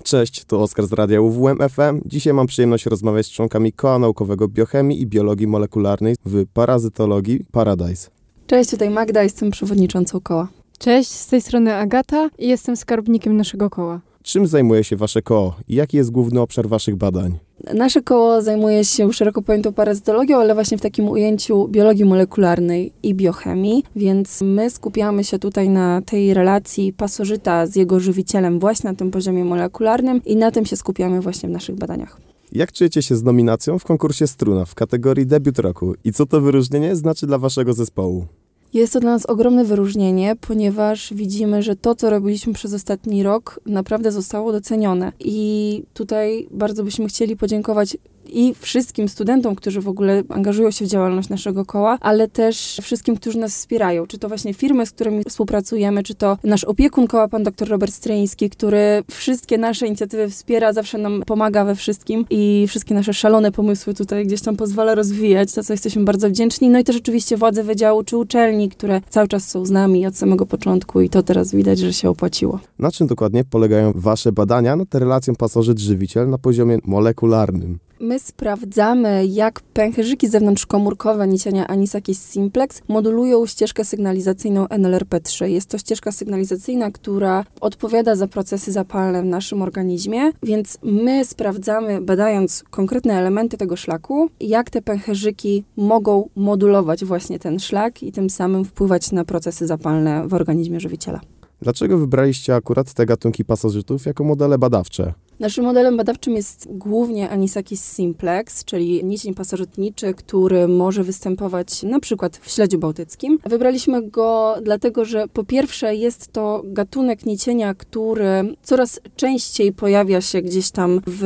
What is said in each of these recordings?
Cześć, to Oskar z Radia UWM FM. Dzisiaj mam przyjemność rozmawiać z członkami Koła Naukowego Biochemii i Biologii Molekularnej w Parazytologii Paradise. Cześć, tutaj Magda, jestem przewodniczącą koła. Cześć, z tej strony Agata i jestem skarbnikiem naszego koła. Czym zajmuje się wasze koło i jaki jest główny obszar waszych badań? Nasze koło zajmuje się szeroko pojętą parazytologią, ale właśnie w takim ujęciu biologii molekularnej i biochemii, więc my skupiamy się tutaj na tej relacji pasożyta z jego żywicielem właśnie na tym poziomie molekularnym i na tym się skupiamy właśnie w naszych badaniach. Jak czujecie się z nominacją w konkursie Struna w kategorii debiut roku i co to wyróżnienie znaczy dla waszego zespołu? Jest to dla nas ogromne wyróżnienie, ponieważ widzimy, że to, co robiliśmy przez ostatni rok, naprawdę zostało docenione. I tutaj bardzo byśmy chcieli podziękować i wszystkim studentom, którzy w ogóle angażują się w działalność naszego koła, ale też wszystkim, którzy nas wspierają. Czy to właśnie firmy, z którymi współpracujemy, czy to nasz opiekun koła, pan dr Robert Stryński, który wszystkie nasze inicjatywy wspiera, zawsze nam pomaga we wszystkim i wszystkie nasze szalone pomysły tutaj gdzieś tam pozwala rozwijać, za co jesteśmy bardzo wdzięczni. No i też oczywiście władze wydziału czy uczelni, które cały czas są z nami od samego początku i to teraz widać, że się opłaciło. Na czym dokładnie polegają wasze badania nad relacją pasożyt-żywiciel na poziomie molekularnym? My sprawdzamy, jak pęcherzyki zewnątrzkomórkowe nicienia Anisakis simplex modulują ścieżkę sygnalizacyjną NLRP3. Jest to ścieżka sygnalizacyjna, która odpowiada za procesy zapalne w naszym organizmie, więc my sprawdzamy, badając konkretne elementy tego szlaku, jak te pęcherzyki mogą modulować właśnie ten szlak i tym samym wpływać na procesy zapalne w organizmie żywiciela. Dlaczego wybraliście akurat te gatunki pasożytów jako modele badawcze? Naszym modelem badawczym jest głównie Anisakis simplex, czyli nicień pasożytniczy, który może występować na przykład w śledziu bałtyckim. Wybraliśmy go dlatego, że po pierwsze jest to gatunek nicienia, który coraz częściej pojawia się gdzieś tam w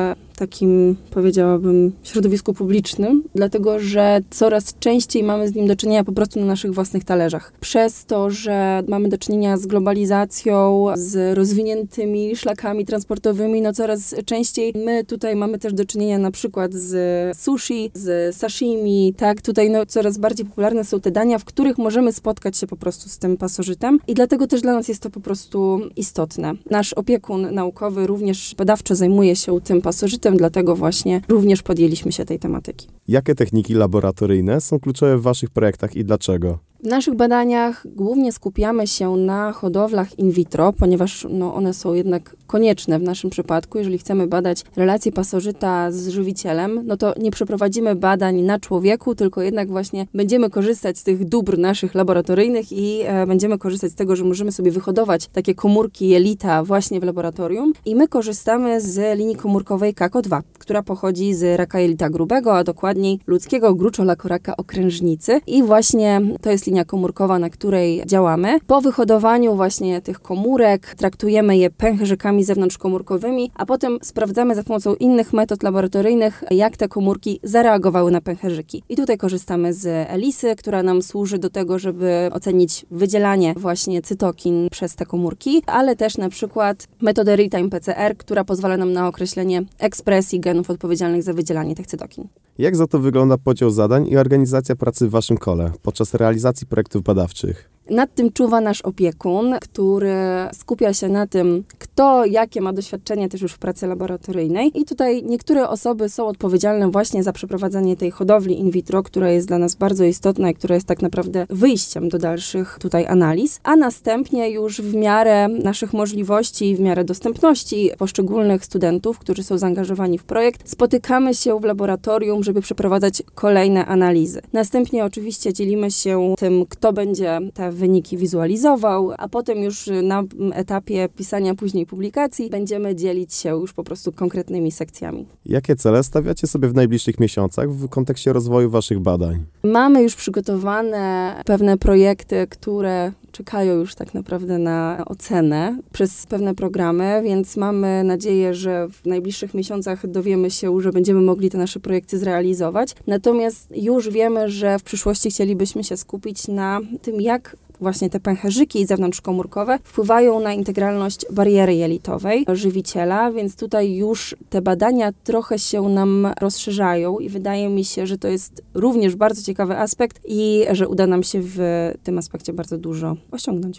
takim, powiedziałabym, środowisku publicznym, dlatego, że coraz częściej mamy z nim do czynienia po prostu na naszych własnych talerzach. Przez to, że mamy do czynienia z globalizacją, z rozwiniętymi szlakami transportowymi, no coraz częściej my tutaj mamy też do czynienia na przykład z sushi, z sashimi, tak? Tutaj no coraz bardziej popularne są te dania, w których możemy spotkać się po prostu z tym pasożytem i dlatego też dla nas jest to po prostu istotne. Nasz opiekun naukowy również badawczo zajmuje się tym pasożytem, dlatego właśnie również podjęliśmy się tej tematyki. Jakie techniki laboratoryjne są kluczowe w waszych projektach i dlaczego? W naszych badaniach głównie skupiamy się na hodowlach in vitro, ponieważ one są jednak konieczne w naszym przypadku. Jeżeli chcemy badać relacje pasożyta z żywicielem, no to nie przeprowadzimy badań na człowieku, tylko jednak właśnie będziemy korzystać z tych dóbr naszych laboratoryjnych i będziemy korzystać z tego, że możemy sobie wyhodować takie komórki jelita właśnie w laboratorium. I my korzystamy z linii komórkowej KAKO2, która pochodzi z raka jelita grubego, a dokładniej ludzkiego gruczołakoraka okrężnicy. I właśnie to jest linia komórkowa, na której działamy. Po wyhodowaniu właśnie tych komórek traktujemy je pęcherzykami zewnątrzkomórkowymi, a potem sprawdzamy za pomocą innych metod laboratoryjnych, jak te komórki zareagowały na pęcherzyki. I tutaj korzystamy z ELISy, która nam służy do tego, żeby ocenić wydzielanie właśnie cytokin przez te komórki, ale też na przykład metodę real-time PCR, która pozwala nam na określenie ekspresji genów odpowiedzialnych za wydzielanie tych cytokin. Jak za to wygląda podział zadań i organizacja pracy w waszym kole podczas realizacji projektów badawczych? Nad tym czuwa nasz opiekun, który skupia się na tym, kto jakie ma doświadczenie też już w pracy laboratoryjnej. I tutaj niektóre osoby są odpowiedzialne właśnie za przeprowadzanie tej hodowli in vitro, która jest dla nas bardzo istotna i która jest tak naprawdę wyjściem do dalszych tutaj analiz. A następnie już w miarę naszych możliwości i w miarę dostępności poszczególnych studentów, którzy są zaangażowani w projekt, spotykamy się w laboratorium, żeby przeprowadzać kolejne analizy. Następnie oczywiście dzielimy się tym, kto będzie te wyniki wizualizował, a potem już na etapie pisania później publikacji będziemy dzielić się już po prostu konkretnymi sekcjami. Jakie cele stawiacie sobie w najbliższych miesiącach w kontekście rozwoju waszych badań? Mamy już przygotowane pewne projekty, które czekają już tak naprawdę na ocenę przez pewne programy, więc mamy nadzieję, że w najbliższych miesiącach dowiemy się, że będziemy mogli te nasze projekty zrealizować. Natomiast już wiemy, że w przyszłości chcielibyśmy się skupić na tym, jak właśnie te pęcherzyki zewnątrzkomórkowe wpływają na integralność bariery jelitowej żywiciela, więc tutaj już te badania trochę się nam rozszerzają i wydaje mi się, że to jest również bardzo ciekawy aspekt i że uda nam się w tym aspekcie bardzo dużo osiągnąć.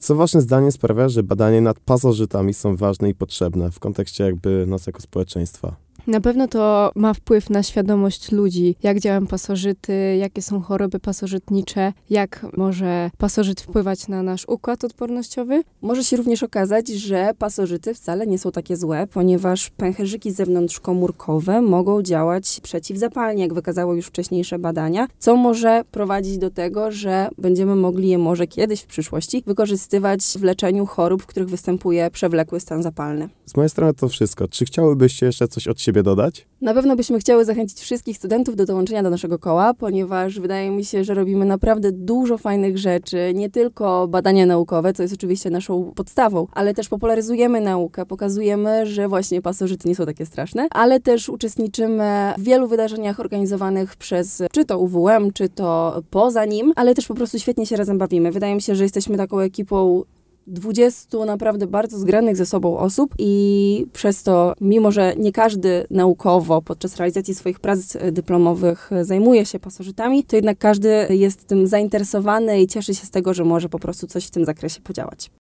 Co waszym zdaniem sprawia, że badania nad pasożytami są ważne i potrzebne w kontekście jakby nas jako społeczeństwa? Na pewno to ma wpływ na świadomość ludzi, jak działają pasożyty, jakie są choroby pasożytnicze, jak może pasożyt wpływać na nasz układ odpornościowy. Może się również okazać, że pasożyty wcale nie są takie złe, ponieważ pęcherzyki zewnątrzkomórkowe mogą działać przeciwzapalnie, jak wykazały już wcześniejsze badania, co może prowadzić do tego, że będziemy mogli je może kiedyś w przyszłości wykorzystywać w leczeniu chorób, w których występuje przewlekły stan zapalny. Z mojej strony to wszystko. Czy chciałybyście jeszcze coś od siebie dodać? Na pewno byśmy chciały zachęcić wszystkich studentów do dołączenia do naszego koła, ponieważ wydaje mi się, że robimy naprawdę dużo fajnych rzeczy, nie tylko badania naukowe, co jest oczywiście naszą podstawą, ale też popularyzujemy naukę, pokazujemy, że właśnie pasożyty nie są takie straszne, ale też uczestniczymy w wielu wydarzeniach organizowanych przez czy to UWM, czy to poza nim, ale też po prostu świetnie się razem bawimy. Wydaje mi się, że jesteśmy taką ekipą 20 naprawdę bardzo zgranych ze sobą osób i przez to, mimo że nie każdy naukowo podczas realizacji swoich prac dyplomowych zajmuje się pasożytami, to jednak każdy jest tym zainteresowany i cieszy się z tego, że może po prostu coś w tym zakresie podziałać.